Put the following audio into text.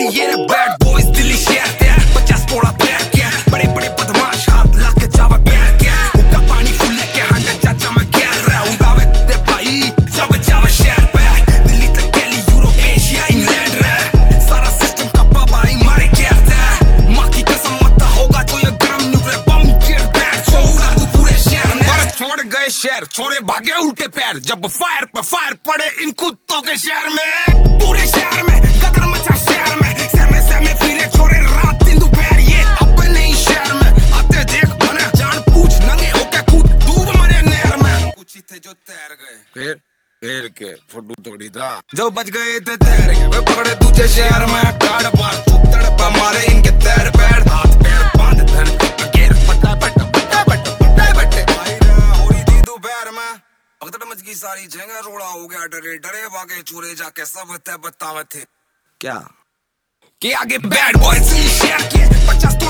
ये रे bad boys Delhi शहर ते 50 थोड़ा पैर के बड़े बड़े बदमाश हाथ ला के जावा पैर के उनका पानी फुल के हंडा चाचा मैं कह रहा हूं गावे ते भाई जब जावा शहर पे दिल्ली तक दिल्ली यूरोप एशिया इंग्लैंड रे सारा सिस्टम का भाई मारे कहते हैं मां की कसम मत होगा तो ये गरम न्यूक्लियर बम गिर बैठ छोड़ा तू पूरे शहर में पर छोड़ गए शहर छोड़े भागे उल्टे पैर जब फायर पे फायर पड़े इन कुत्तों के शहर में पूरे शहर में गदर मचा शहर में सहमे फिरे छोरे रात दिन दोपहर ये अपने ही शहर में आते देख बने जान पूछ नंगे होके कूद डूब मरे नहर में कुछ ही थे जो तैर गए फिर के फुटू तोड़ी था जो बच गए थे तैर के वे पकड़े दूसरे शहर में टाड़ पार चुपतड़ पे मारे इनके तैर पैर हाथ पैर बांध धन अगेर पट्टा भाई रा होरी दी दोपहर में भगदड़ मच गई सारी जगह रोड़ा हो गया डरे डरे भागे चूरे जाके सब थे बतावे थे क्या कि आगे बैड बॉयज शहर के 50